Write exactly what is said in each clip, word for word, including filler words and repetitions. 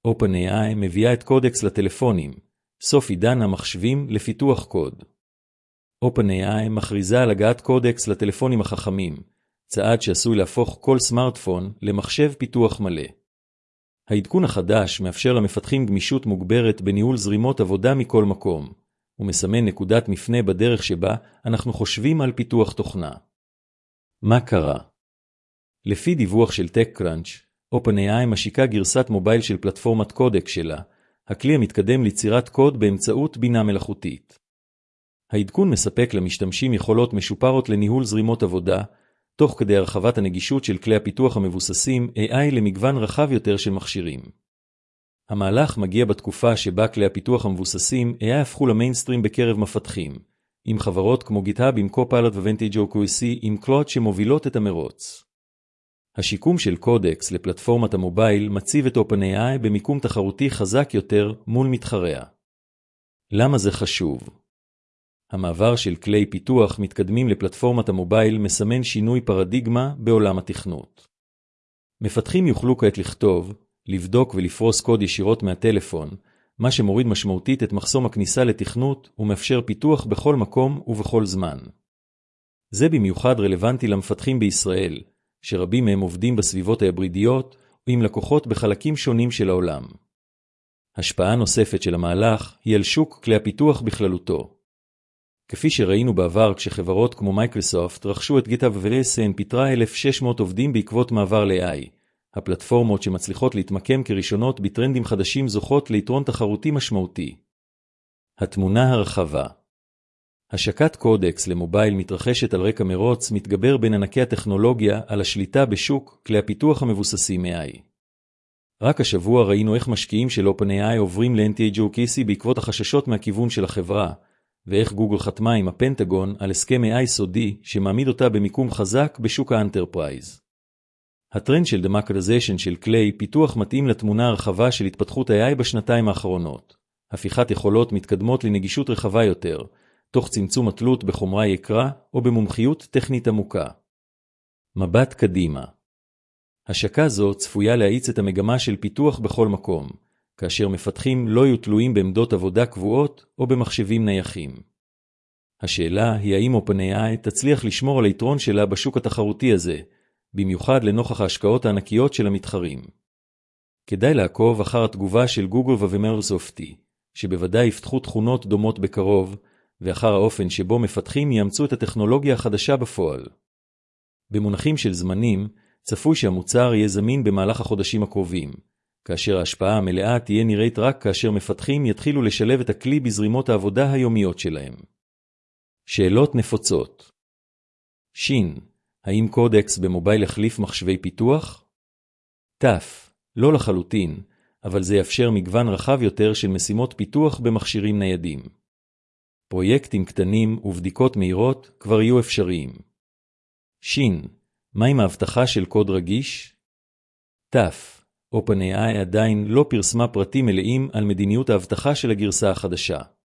OpenAI מביאה את קודקס לטלפונים, סוף עידן המחשבים לפיתוח קוד. OpenAI מכריזה על הגעת קודקס לטלפונים החכמים, צעד שעשוי להפוך כל סמארטפון למחשב פיתוח מלא. העדכון החדש מאפשר למפתחים גמישות מוגברת בניהול זרימות עבודה מכל מקום, ומסמן נקודת מפנה בדרך שבה אנחנו חושבים על פיתוח תוכנה. מה קרה? לפי דיווח של TechCrunch, OpenAI משיקה גרסת מובייל של פלטפורמת קודקס שלה, הכלי המתקדם ליצירת קוד באמצעות בינה מלאכותית. העדכון מספק למשתמשים יכולות משופרות לניהול זרימות עבודה, תוך כדי הרחבת הנגישות של כלי הפיתוח המבוססים איי איי למגוון רחב יותר של מכשירים. המהלך מגיע בתקופה שבה כלי הפיתוח המבוססים איי איי הפכו למיינסטרים בקרב מפתחים, עם חברות כמו GitHub עם Copilot ו-Vantage או קיו סי עם Claude שמובילות את המרוץ. השיקום של קודקס לפלטפורמת המובייל מציב את OpenAI במיקום תחרותי חזק יותר מול מתחריה. למה זה חשוב? המעבר של כלי פיתוח מתקדמים לפלטפורמת המובייל מסמן שינוי פרדיגמה בעולם התכנות. מפתחים יוכלו כעת לכתוב, לבדוק ולפרוס קוד ישירות מהטלפון, מה שמוריד משמעותית את מחסום הכניסה לתכנות ומאפשר פיתוח בכל מקום ובכל זמן. זה במיוחד רלוונטי למפתחים בישראל, שרבים מהם עובדים בסביבות ההיברידיות או עם לקוחות בחלקים שונים של העולם. השפעה נוספת של המהלך היא על שוק כלי הפיתוח בכללותו. כפי שראינו בעבר כשחברות כמו מייקרוסופט רכשו את GitHub ו-אס אס אן פיטרה אלף ושש מאות עובדים בעקבות מעבר ל-איי איי, הפלטפורמות שמצליחות להתמקם כראשונות בטרנדים חדשים זוכות ליתרון תחרותי משמעותי. התמונה הרחבה. השקת קודקס למובייל מתרחשת על רקע מרוץ מתגבר בין ענקי הטכנולוגיה על השליטה בשוק כלי הפיתוח המבוססים איי איי. רק השבוע ראינו איך משקיעים של OpenAI עוברים ל-אן טי איי או קי סי בעקבות החששות מהכיוון של החברה, ואיך גוגל חתמה עם הפנטגון על הסכם איי איי סודי שמעמיד אותה במיקום חזק בשוק האנטרפרייז. הטרנד של דמוקרטיזיישן של כלי פיתוח מתאים לתמונה הרחבה של התפתחות ה-איי איי בשנתיים האחרונות, הפיכת יכולות מתקדמות לנגישות רחבה יותר, תוך צמצום התלות בחומרה יקרה או במומחיות טכנית עמוקה. מבט קדימה. השקה זו צפויה להאיץ את המגמה של פיתוח בכל מקום, כאשר מפתחים לא יהיו תלויים בעמדות עבודה קבועות או במחשבים נייחים. השאלה היא האם OpenAI תצליח לשמור על היתרון שלה בשוק התחרותי הזה, במיוחד לנוכח ההשקעות הענקיות של המתחרים. כדאי לעקוב אחר התגובה של גוגל ומייקרוסופט, שבוודאי יפתחו תכונות דומות בקרוב, ואחר האופן שבו מפתחים יאמצו את הטכנולוגיה החדשה בפועל. במונחים של זמנים, צפוי שהמוצר יהיה זמין במהלך החודשים הקרובים, כאשר ההשפעה המלאה תהיה נראית רק כאשר מפתחים יתחילו לשלב את הכלי בזרימות העבודה היומיות שלהם. שאלות נפוצות. שין, האם קודקס במובייל יחליף מחשבי פיתוח? תף, לא לחלוטין, אבל זה יאפשר מגוון רחב יותר של משימות פיתוח במכשירים ניידים. פרויקטים קטנים ובדיקות מהירות כבר יהיו אפשריים. שין, מה עם ההבטחה של קוד רגיש? תף, OpenAI עדיין לא פרסמה פרטים מלאים על מדיניות ההבטחה של הגרסה החדשה.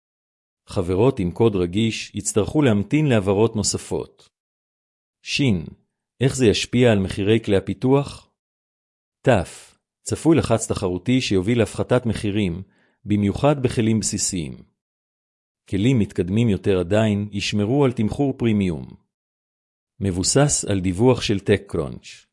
חברות עם קוד רגיש יצטרכו להמתין להעברות נוספות. שין, איך זה ישפיע על מחירי כלי הפיתוח? תף, צפוי לחץ תחרותי שיוביל להפחתת מחירים, במיוחד בכלים בסיסיים. כלים מתקדמים יותר עדיין ישמרו על תמחור פרימיום. מבוסס על דיווח של TechCrunch.